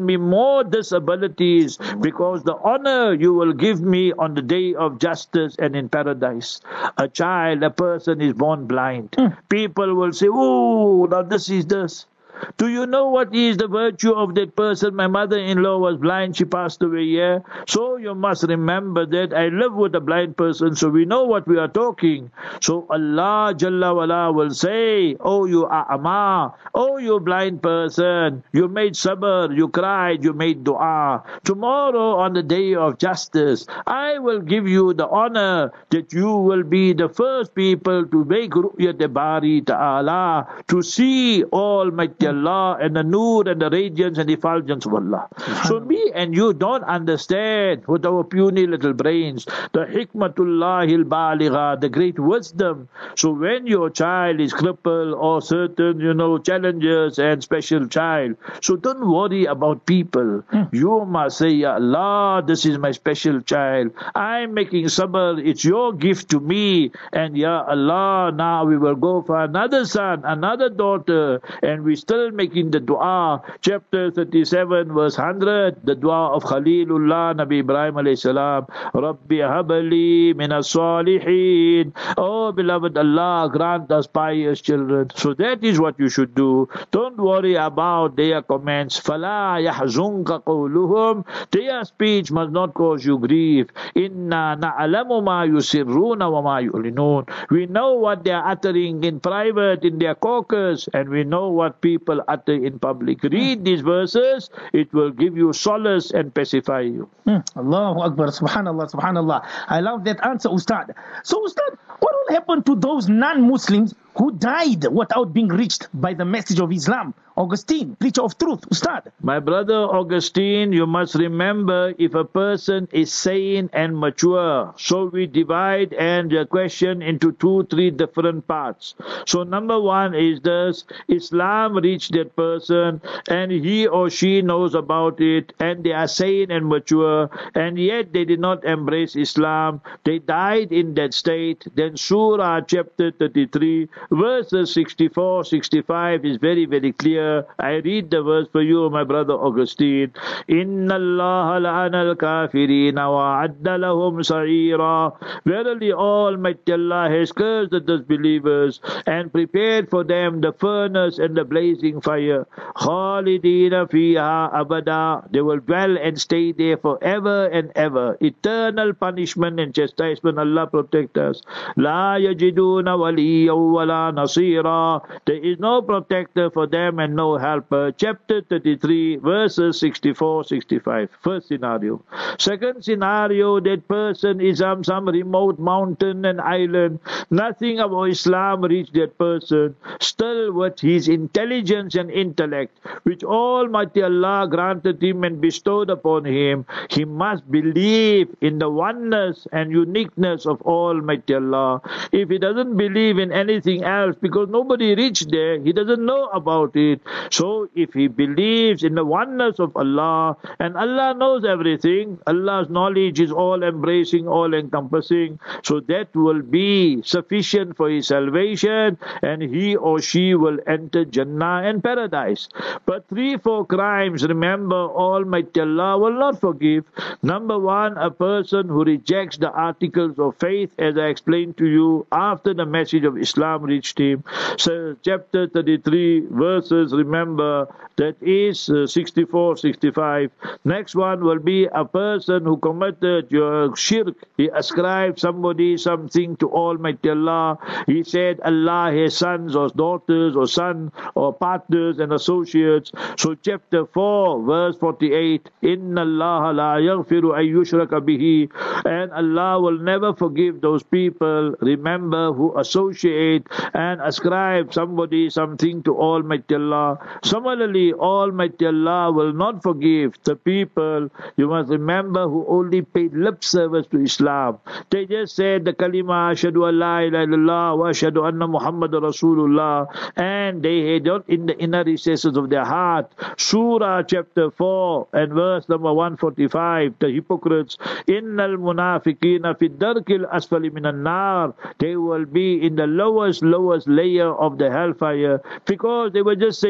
more disabilities, because the honor you will give me on the day of justice and in paradise. A child, a person is born blind. People will say, oh, now this is this. Do you know what is the virtue of that person? My mother-in-law was blind, she passed away, yeah? So you must remember that I live with a blind person, so we know what we are talking. So Allah Jalla wala will say, oh you a'ama, oh you blind person, you made sabr, you cried, you made dua. Tomorrow on the day of justice, I will give you the honor that you will be the first people to make ru'yat Bari Ta'ala, to see Almighty Allah and the nur and the radiance and the effulgence of Allah. So me and you don't understand with our puny little brains the hikmatullahil baligha, the great wisdom. So when your child is crippled or certain, challenges and special child, so don't worry about people. You must say, Ya Allah, this is my special child. I'm making sabr. It's your gift to me. And Ya Allah, now we will go for another son, another daughter, and we still making the dua. Chapter 37 verse 100, the dua of Khalilullah Nabi Ibrahim alayhi salam, Rabbi habali minas salihin. Oh beloved Allah, grant us pious children. So that is what you should do. Don't worry about their comments. Fala yahzunka qawluhum. Their speech must not cause you grief. Inna na'alamu ma yusirruna wa ma yu'linun. We know what they are uttering in private in their caucus, and we know what people utter in public. Read these verses, it will give you solace and pacify you. Allahu Akbar, subhanallah, subhanallah. I love that answer, Ustad. So Ustad, what will happen to those non-Muslims who died without being reached by the message of Islam? Augustine, preacher of truth, Ustad. My brother Augustine, you must remember, if a person is sane and mature, so we divide and the question into 2-3 different parts. So number one is this: Islam reached that person and he or she knows about it and they are sane and mature, and yet they did not embrace Islam. They died in that state. Then Surah chapter 33 verses 64, 65 is very, very clear. I read the verse for you, my brother Augustine. Inna Allah la'ana al-kafirina wa adda lahum sa'ira. Verily Almighty Allah has cursed the disbelievers and prepared for them the furnace and the blazing fire. Khalidina fiha abada. They will dwell and stay there forever and ever. Eternal punishment and chastisement. Allah protect us. La yajiduna waliyan wala nasira. There is no protector for them and no helper. Chapter 33 verses 64, 65. First scenario. Second scenario, that person is on some remote mountain and island. Nothing about Islam reached that person. Still with his intelligence and intellect, which Almighty Allah granted him and bestowed upon him, he must believe in the oneness and uniqueness of Almighty Allah. If he doesn't believe in anything else, because nobody reached there, he doesn't know about it. So if he believes in the oneness of Allah, and Allah knows everything, Allah's knowledge is all embracing, all encompassing, so that will be sufficient for his salvation, and he or she will enter Jannah and paradise. But 3-4 crimes, remember, Almighty Allah will not forgive. Number one, a person who rejects the articles of faith, as I explained to you, after the message of Islam reached him. So chapter 33 verses, remember, that is 64, 65. Next one will be a person who committed your shirk. He ascribed somebody something to Almighty Allah. He said Allah has sons or daughters or son or partners and associates. So chapter 4 verse 48, Inna Allah la yaghfiru an yushraka bihi, and Allah will never forgive those people, remember, who associate and ascribe somebody something to Almighty Allah. Similarly, Almighty Allah will not forgive the people, you must remember, who only paid lip service to Islam. They just said the kalima ashhadu an la ilaha illallah wa ashhadu anna Muhammadur Rasulullah, and they had not in the inner recesses of their heart. Surah chapter 4 and verse number 145, the hypocrites, innal munafiqina fi darkil asfali minan nar. They will be in the lowest layer of the hellfire, because they were just saying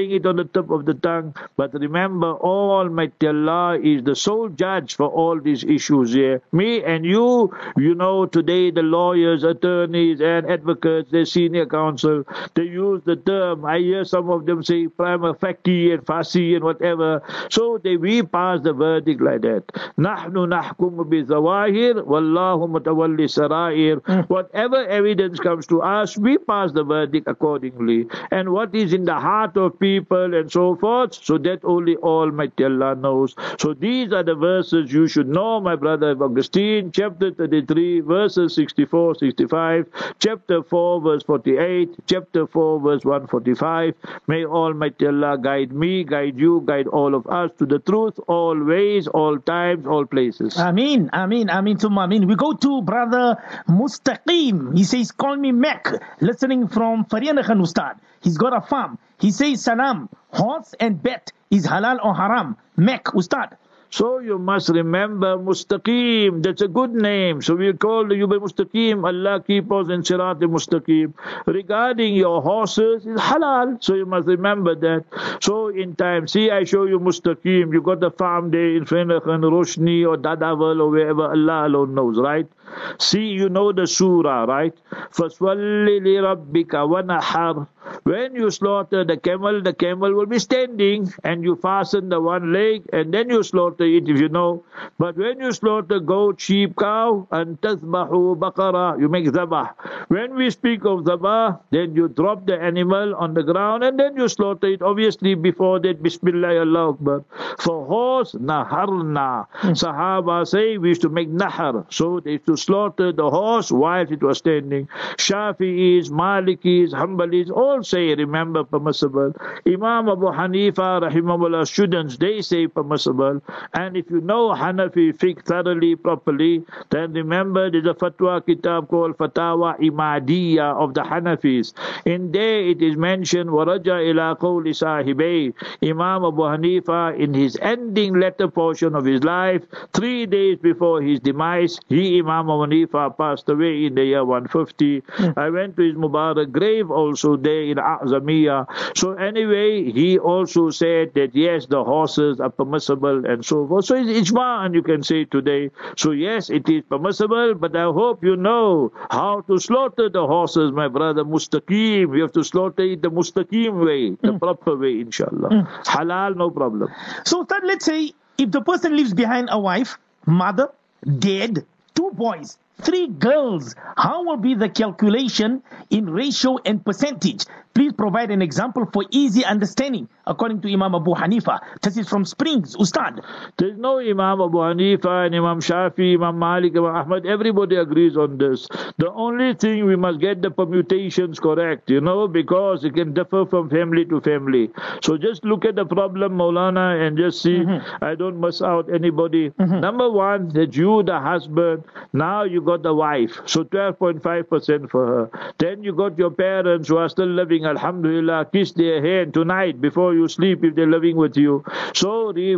saying it on the tip of the tongue. But remember, Almighty Allah is the sole judge for all these issues here. Me and you know, today the lawyers, attorneys, and advocates, their senior counsel, they use the term, I hear some of them say prima facie and fasi and whatever. So we pass the verdict like that. Nahnu nahkum bi-zawahir, wallahu mutawalli sarair. Whatever evidence comes to us, we pass the verdict accordingly. And what is in the heart of people and so forth, so that only Almighty Allah knows. So these are the verses you should know, my brother Augustine, chapter 33, verses 64, 65, chapter 4, verse 48, chapter 4, verse 145. May Almighty Allah guide me, guide you, guide all of us to the truth, always, all times, all places. Ameen, Ameen, Ameen, Summa Ameen. We go to brother Mustaqim. He says, call me Mac, listening from Farianakhan Ustad. He's got a farm. He says, salam, horse and bet is halal or haram? Mac, Ustad. So you must remember Mustaqim. That's a good name. So we'll call you by Mustaqim. Allah keep us in Sirat Mustaqim. Regarding your horses, it's halal. So you must remember that. So in time, see, I show you Mustaqim. You got the farm there in Fenakhan, Roshni or Dadawal or wherever, Allah alone knows, right? See, you know the surah, right? فَصْوَلِّ لِرَبِّكَ وَنَحَرْ. When you slaughter the camel will be standing, and you fasten the one leg, and then you slaughter it, if you know. But when you slaughter goat, sheep, cow, and تَذْبَحُ بَقَرَةً, you make zabah. When we speak of zabah, then you drop the animal on the ground, and then you slaughter it. Obviously, before that, Bismillah, Allah Akbar. For horse, naharna. Sahaba say we used to make nahar. So they used to slaughter the horse while it was standing. Shafi'is, Malikis, Hanbalis, all say, remember, permissible. Imam Abu Hanifa, rahimahullah, students, they say permissible. And if you know Hanafi fiqh thoroughly, properly, then remember there's a fatwa kitab called Fatawa Imadiyya of the Hanafis. In there it is mentioned, وَرَجَى إِلَىٰ قَوْلِ صَاحِبَيْهِ. Imam Abu Hanifa, in his ending letter portion of his life, 3 days before his demise, Imam Abu Hanifa passed away in the year 150. I went to his Mubarak grave also there in A'zamiyah. So anyway, he also said that yes, the horses are permissible and so forth. So it's ijma, and you can say today. So yes, it is permissible, but I hope you know how to slaughter the horses, my brother Mustaqim. You have to slaughter it the Mustaqim way, the proper way, inshallah. Halal, no problem. So third, let's say if the person leaves behind a wife, mother, dad, 2 boys, 3 girls, how will be the calculation in ratio and percentage? Please provide an example for easy understanding, according to Imam Abu Hanifa. This is from Springs, Ustad. There's no Imam Abu Hanifa and Imam Shafi, Imam Malik, Imam Ahmad. Everybody agrees on this. The only thing, we must get the permutations correct, because it can differ from family to family. So just look at the problem, Maulana, and just see, I don't miss out anybody. Number one, that you, the husband, now you got the wife, so 12.5% for her. Then you got your parents who are still living, alhamdulillah, kiss their hand tonight before you sleep if they're living with you. So the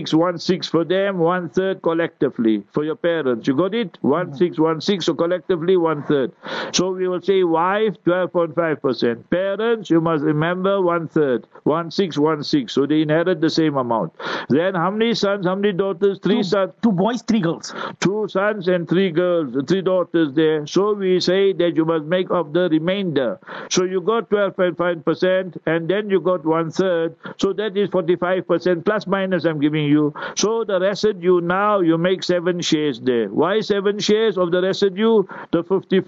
1/6 for them, 1/3 collectively for your parents. You got it? 1/6, so collectively 1/3. So we will say wife 12.5%. Parents, you must remember 1/3, 1/6. So they inherit the same amount. Then how many sons, how many daughters? 3 sons. 2 boys, 3 girls. 2 sons and 3 girls, 3 daughters there. So we say that you must make up the remainder. So you got 12.5%, and then you got 1/3. So that is 45% plus minus I'm giving you. So the residue now, you make 7 shares there. Why 7 shares of the residue? The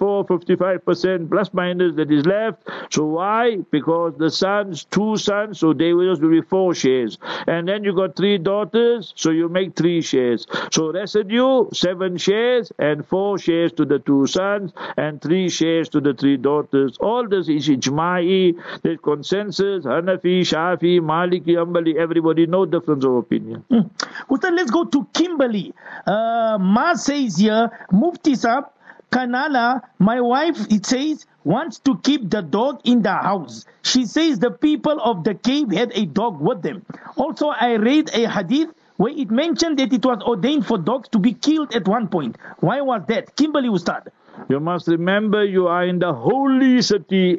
55% plus minus that is left. So why? Because the sons, 2 sons, so they will be 4 shares. And then you got 3 daughters, so you make 3 shares. So residue, 7 shares, and 4 shares to the 2 sons, and 3 shares to the 3 daughters. All this is ijma'i, there's consensus, Hanafi, Shafi, Maliki, Hanbali, everybody, no difference of opinion. Ustad, let's go to Kimberly. Ma says here, Mufti Sahab, Kanala, my wife, it says, wants to keep the dog in the house. She says the people of the cave had a dog with them. Also, I read a hadith where it mentioned that it was ordained for dogs to be killed at one point. Why was that? Kimberly, Ustad. You must remember you are in the holy city,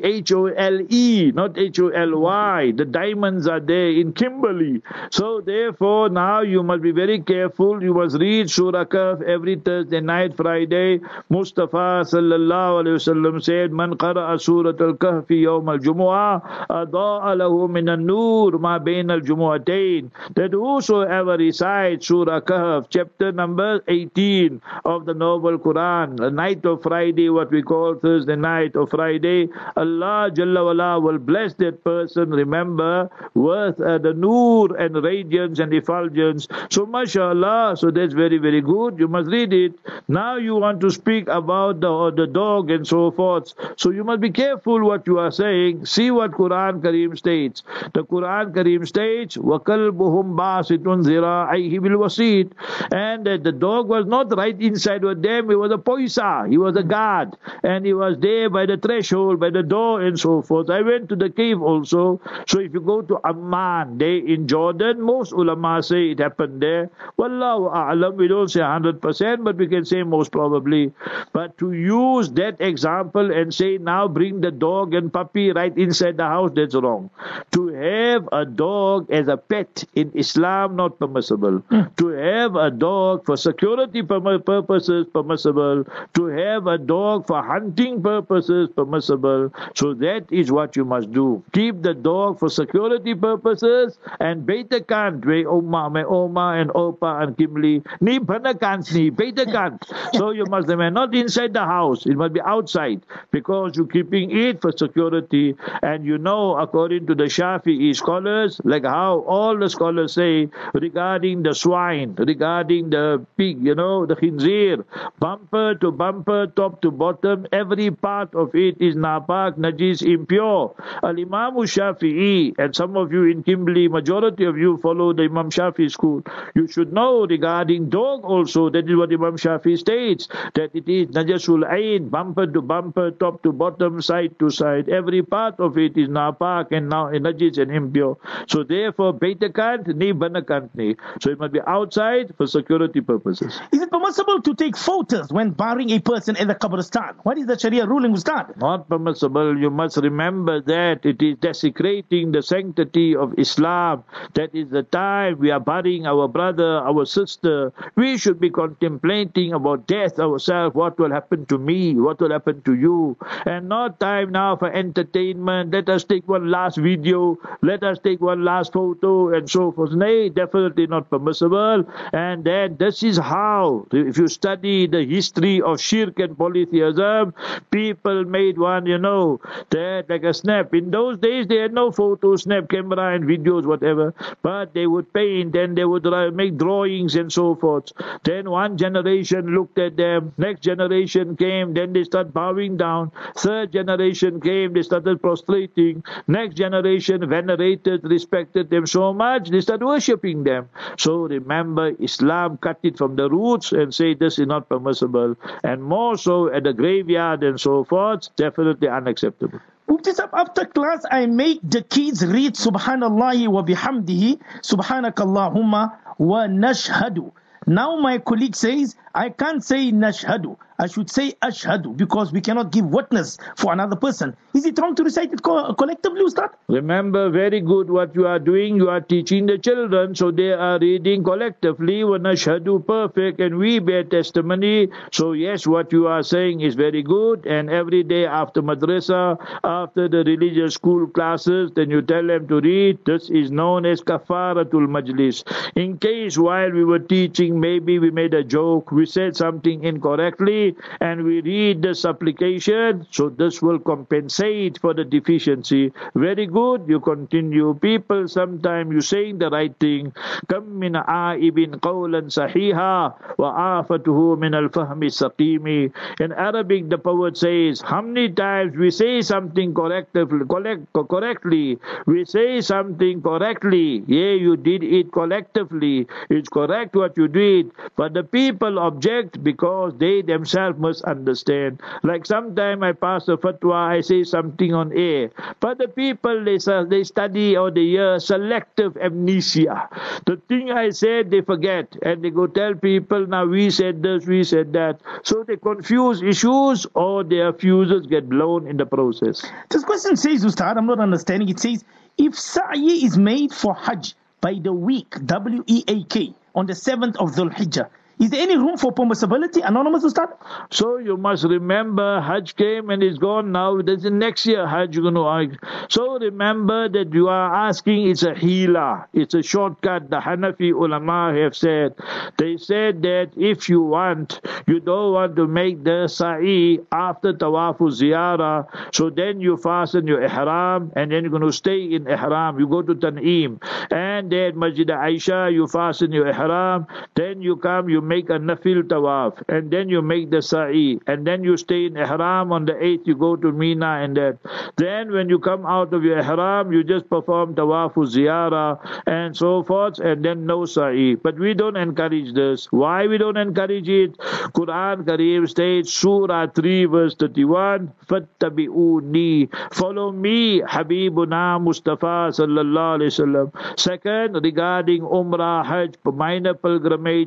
Hole, not Holy. The diamonds are there in Kimberley. So therefore now you must be very careful. You must read Surah Kahf every Thursday night, Friday. Mustafa sallallahu alayhi wasallam said, Man qara'a Surat al-Kahfi yawm al-Jumu'ah, ada'a lahu min al-nur ma bain al-Jumu'atayn. That whosoever recites Surah Kahf, chapter number 18 of the Noble Quran, the night of Friday, what we call Thursday night or Friday, Allah Jalla wala will bless that person, remember, with the nur and radiance and effulgence. So mashallah, so that's very, very good. You must read it. Now you want to speak about the dog and so forth. So you must be careful what you are saying. See what Quran Kareem states. The Quran Kareem states, وَكَلْبُهُمْ بَاسِطٌ ذِرَاعَيْهِ بِالْوَسِيطِ. And the dog was not right inside with them. He was a poisa. He was a guard. And he was there by the threshold, by the door and so forth. I went to the cave also. So if you go to Amman, there in Jordan, most ulama say it happened there. Wallahu a'lam, we don't say 100%, but we can say most probably. But to use that example and say now bring the dog and puppy right inside the house, that's wrong. To have a dog as a pet in Islam, not permissible. To have a dog for security purposes, permissible. To have a dog for hunting purposes, permissible. So that is what you must do. Keep the dog for security purposes and beta can't. May Oma and Opa and Kimli. Ni bana can't ni beta can't. So you must remain not inside the house. It must be outside because you're keeping it for security. And you know, according to the Shafi'i scholars, like how all the scholars say regarding the swine, regarding the pig, the khinzir, bumper to bumper, top to bottom, every part of it is napak, najis, impure. Al-Imam Shafi'i, and some of you in Kimberley, majority of you follow the Imam Shafi'i school. You should know regarding dog also, that is what Imam Shafi'i states, that it is najasul ain, bumper to bumper, top to bottom, side to side. Every part of it is napak and now najis and impure. So therefore, beta can't, ni bana can't ni. So it must be outside for security purposes. Is it permissible to take photos when burying a person in the Qabristan? What is the Sharia ruling, Ustad? Not permissible. You must remember that it is desecrating the sanctity of Islam. That is the time we are burying our brother, our sister. We should be contemplating about death ourselves. What will happen to me? What will happen to you? And not time now for entertainment. Let us take one last video. Let us take one last photo and so forth. Nay, definitely not permissible. And then this is how, if you study the history of shirk and polytheism, people made one, that like a snap. In those days, they had no photo, snap camera and videos, whatever. But they would paint and they would make drawings and so forth. Then one generation looked at them. Next generation came. Then they start bowing down. Third generation came. They started prostrating. Next generation venerated, respected them so much, they started worshipping them. So remember, Islam cut it from the roots and say this is not permissible. And more so at the graveyard and so forth, definitely unacceptable. After class, I make the kids read Subhanallah wa bihamdihi, Subhanakallahumma wa nashhadu. Now my colleague says, I can't say nashhadu. I should say ashhadu because we cannot give witness for another person. Is it wrong to recite it collectively, Ustad? Remember, very good what you are doing. You are teaching the children, so they are reading collectively. Wa nashhadu, perfect, and we bear testimony. So yes, what you are saying is very good. And every day after madrasa, after the religious school classes, then you tell them to read. This is known as kafaratul majlis. In case while we were teaching, maybe we made a joke, we said something incorrectly, and we read the supplication, so this will compensate for the deficiency. Very good, you continue. People, sometimes you're saying the right thing. Kam min a'ibin qawlan sahiha wa afatuhu min al-fahmi saqimi. In Arabic, the poet says, how many times we say something correctly, we say something correctly, yeah, you did it collectively, it's correct what you did, but the people object because they themselves must understand. Like sometime I pass a fatwa, I say something on air, but the people, they study or they hear selective amnesia. The thing I said, they forget, and they go tell people, now we said this, we said that. So they confuse issues, or their fuses get blown in the process. This question says, Ustad, I'm not understanding. It says, if sa'i is made for Hajj by the week, W-E-A-K, on the 7th of Dhul Hijjah, is there any room for permissibility? Anonymous, Ustad? So you must remember, Hajj came and is gone now. There's the next year Hajj you're going to. So remember that you are asking, it's a hila, it's a shortcut. The Hanafi ulama have said. They said that if you don't want to make the sa'i after tawafu ziyarah, so then you fasten your ihram, and then you're going to stay in ihram. You go to Tan'im, and then Masjid Aisha, you fasten your ihram, then you come, you make a nafil tawaf, and then you make the sa'i, and then you stay in ihram. On the 8th you go to Mina, and then when you come out of your ihram, you just perform tawafu ziyarah and so forth, and then no sa'i. But we don't encourage this. Why we don't encourage it? Quran Kareem states, Surah 3 verse 31, Fattabi'uni, follow me, Habibuna Mustafa sallallahu alayhi wasallam. Second, regarding Umrah, Hajj, minor pilgrimage,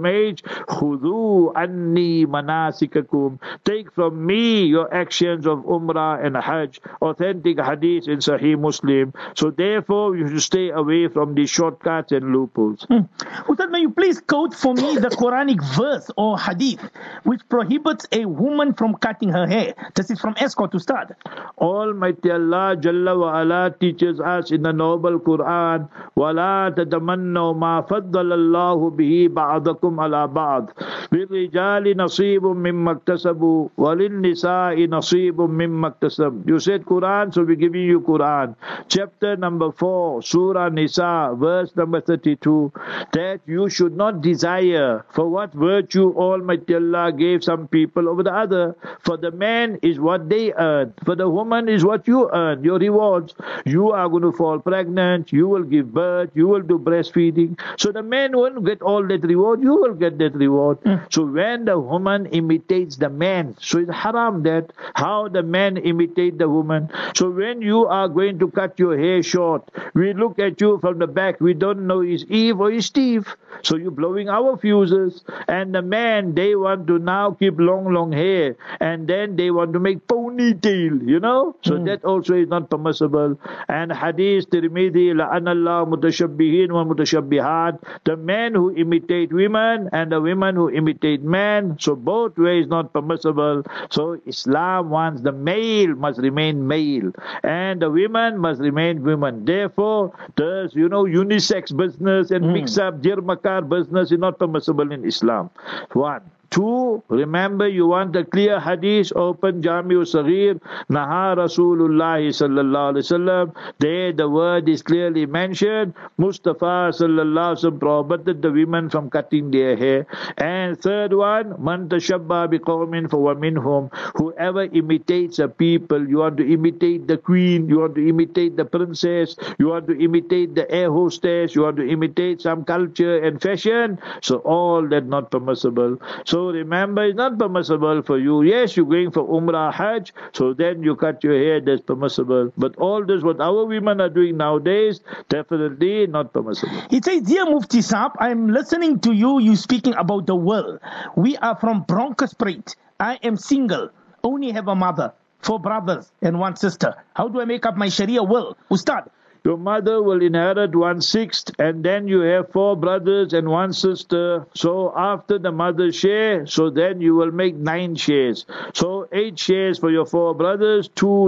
Khudhu anni manasikakum, take from me your actions of Umrah and Hajj. Authentic hadith in Sahih Muslim. So therefore you should stay away from these shortcuts and loopholes. Ustad, may you please quote for me the Quranic verse or hadith which prohibits a woman from cutting her hair? This is from Escort, Ustad. Almighty Allah Jalla wa Ala teaches us in the noble Quran, وَلَا تَتَمَنَّوْا مَا فَضَّلَ اللَّهُ بِهِ بَعْضَكُمْ عَلَى بَعْضٍ لِلرِّجَالِ نَصِيبٌ مِّمَّا اكْتَسَبُوا وَلِلنِّسَاءِ نَصِيبٌ مِّمَّا اكْتَسَبْنَ. You said Quran, so we're giving you Quran. Chapter number 4, Surah Nisa, verse number 32, that you should not desire for what virtue Almighty Allah gave some people over the other. For the man is what they earn, for the woman is what you earn, your rewards. You are going to fall pregnant, you will give birth, you will do breastfeeding. So the man won't get all that reward, you will get that reward. So when the woman imitates the man, so it's haram that how the man imitate the woman. So when you are going to cut your hair short, we look at you from the back, we don't know is Eve or is Steve. So you're blowing our fuses. And the man, they want to now keep long hair, and then they want to make ponytail, you know. So that also is not permissible. And Hadith Tirmidhi, la'anallahu mutashabbihin wa mutashabbihat, the men who imitate women and the women who imitate men. So both ways not permissible. So Islam wants the male must remain male and the women must remain women. Therefore, there's, unisex business and mix-up jirmakar business is not permissible in Islam. 1. 2, remember you want a clear hadith, open Jami'u Saghir, Naha Rasulullah sallallahu alaihi wasallam. There the word is clearly mentioned. Mustafa sallallahu alaihi wasallam prohibited the women from cutting their hair. And third one, Man tashabba biqawmin fahuwa minhum. Whoever imitates a people, you want to imitate the queen, you want to imitate the princess, you want to imitate the air hostess, you want to imitate some culture and fashion. So all that not permissible. So remember, it's not permissible for you. Yes, you're going for Umrah, Hajj, so then you cut your hair, that's permissible. But all this, what our women are doing nowadays, definitely not permissible. It says, Dear Mufti Saab, I'm listening to you speaking about the will. We are from Bronkhorstspruit. I am single, only have a mother, 4 brothers and 1 sister. How do I make up my Sharia will? Ustad. Your mother will inherit 1/6, and then you have 4 brothers and 1 sister. So after the mother share, so then you will make 9 shares. So 8 shares for your 4 brothers,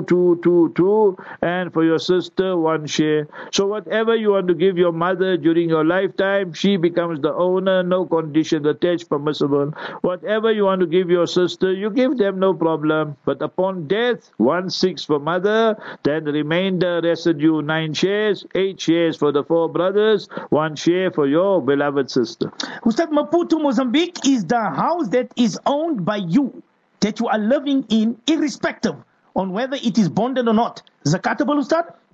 2, and for your sister 1 share. So whatever you want to give your mother during your lifetime, she becomes the owner, no condition attached, permissible. Whatever you want to give your sister, you give them, no problem. But upon death, 1/6 for mother, then the remainder residue 9 shares. 8 shares for the 4 brothers, 1 share for your beloved sister. Ustad, Maputo, Mozambique is the house that is owned by you, that you are living in, irrespective on whether it is bonded or not. Zakatable, Ustad?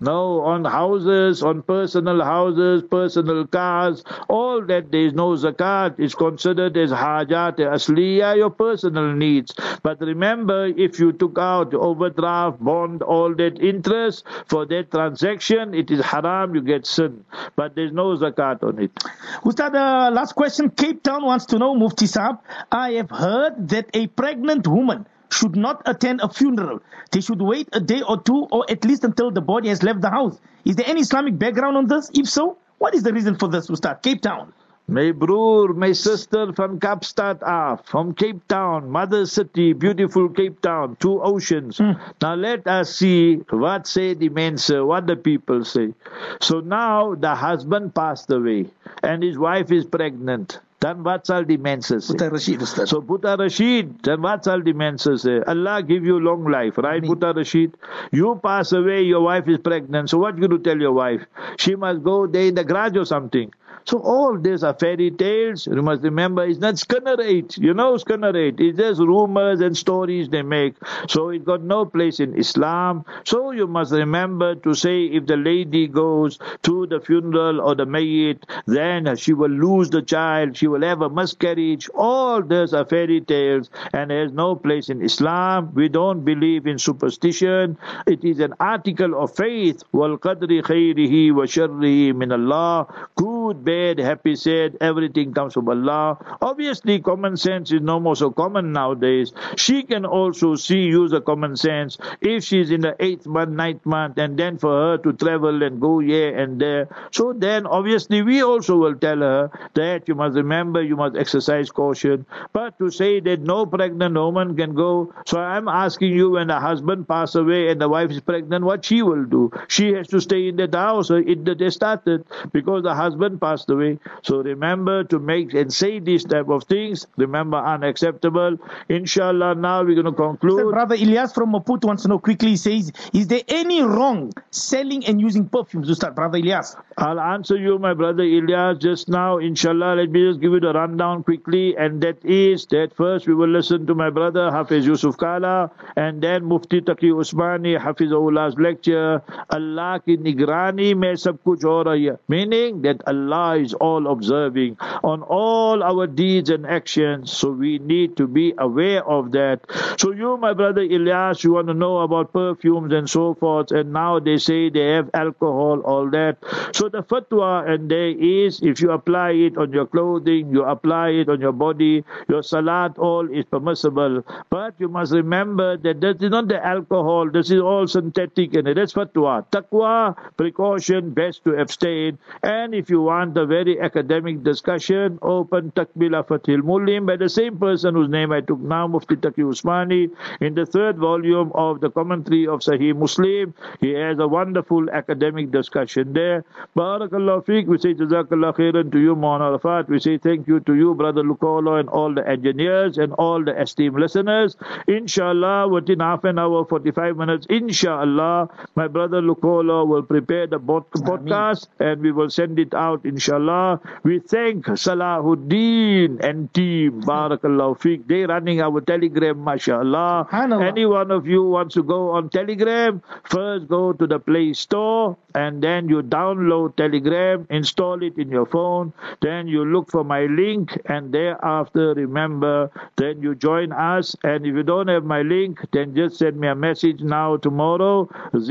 No, on houses, on personal houses, personal cars, all that there is no zakat is considered as hajat asliya, your personal needs. But remember, if you took out overdraft, bond, all that interest for that transaction, it is haram, you get sin. But there's no zakat on it. Ustad, last question. Cape Town wants to know, Mufti Saab, I have heard that a pregnant woman should not attend a funeral. They should wait a day or two, or at least until the body has left the house. Is there any Islamic background on this? If so, what is the reason for this, Ustad? Cape Town. My broer, my sister from Kaapstad af, from Cape Town, mother city, beautiful Cape Town, 2 oceans. Now let us see what say the men say, what the people say. So now the husband passed away and his wife is pregnant. Then what shall the men say? Puta Rashid, Ustad. So Puta Rashid, then what shall the men say? Allah give you long life, right, Puta Rashid? You pass away, your wife is pregnant. So what you going to tell your wife? She must go there in the garage or something. So all these are fairy tales. You must remember, it's not skinnerate. You know skinnerate. It's just rumors and stories they make. So it got no place in Islam. So you must remember to say if the lady goes to the funeral or the mayyit, then she will lose the child. She will have a miscarriage. All these are fairy tales and there's no place in Islam. We don't believe in superstition. It is an article of faith. Wal qadri khayrihi wa sharrihi min Allah. Good, bad, happy, sad, everything comes from Allah. Obviously, common sense is no more so common nowadays. She can also use a common sense if she's in the 8th month, 9th month, and then for her to travel and go here and there. So then, obviously, we also will tell her that you must remember, you must exercise caution. But to say that no pregnant woman can go, so I'm asking you, when the husband passes away and the wife is pregnant, what she will do? She has to stay in that house. They started because the husband passed away. So remember to make and say these type of things. Remember, unacceptable. Inshallah, now we're going to conclude. So Brother Ilyas from Maputo wants to know quickly, he says, is there any wrong selling and using perfumes, Ustad? Brother Ilyas. I'll answer you, my brother Ilyas, just now. Inshallah, let me just give you the rundown quickly. And that is that first we will listen to my brother Hafiz Yusuf Kala, and then Mufti Taqi Usmani, Hafizullah's lecture. Allah ki nigrani mein sab kuch ho raha hai. Meaning that Allah is all observing on all our deeds and actions. So we need to be aware of that. So you, my brother Ilyas, you want to know about perfumes and so forth. And now they say they have alcohol, all that. So the fatwa, and there is, if you apply it on your clothing, you apply it on your body, your salat, all is permissible. But you must remember that that is not the alcohol. This is all synthetic, and that's fatwa. Taqwa, precaution, best to abstain. And if you want a very academic discussion, open Takmila Fathil Mullim by the same person whose name I took now, Mufti Taqi Usmani, in the 3rd volume of the commentary of Sahih Muslim. He has a wonderful academic discussion there. Barakallahu feek. We say Jazakallah khairan to you, Maulana Arafat. We say thank you to you, Brother Lukolo, and all the engineers and all the esteemed listeners. Inshallah, within half an hour, 45 minutes, inshallah, my brother Lukolo will prepare the podcast and we will send it out, inshallah. We thank Salahuddin and team. Barakallahu feek. They running our Telegram, mashallah. Any one of you wants to go on Telegram, first go to the Play Store and then you download Telegram, install it in your phone, then you look for my link, and thereafter, remember, then you join us. And if you don't have my link, then just send me a message now, tomorrow,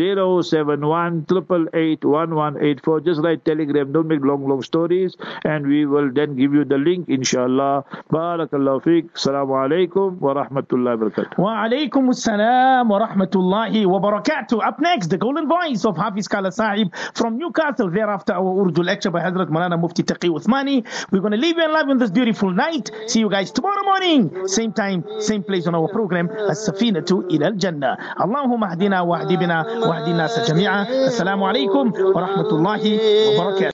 071-888-1184. Just write Telegram, don't make long stories, and we will then give you the link, inshallah. Barakallahu feek. Assalamu alaikum wa rahmatullahi wa barakatuh. Wa alaikum assalam wa rahmatullahi wa barakatuh. Up next, the golden voice of Hafiz Kala Sahib from Newcastle. Thereafter, our Urdu lecture by Hazrat Maulana Mufti Taqi Uthmani. We're going to leave you alive on this beautiful night. See you guys tomorrow morning. Same time, same place on our program. As-Safinatu ila al-Jannah. Allahumma ahdina wa ahdibina wa ahdina sa jami'a. Assalamu alaikum wa rahmatullahi wa barakatuh.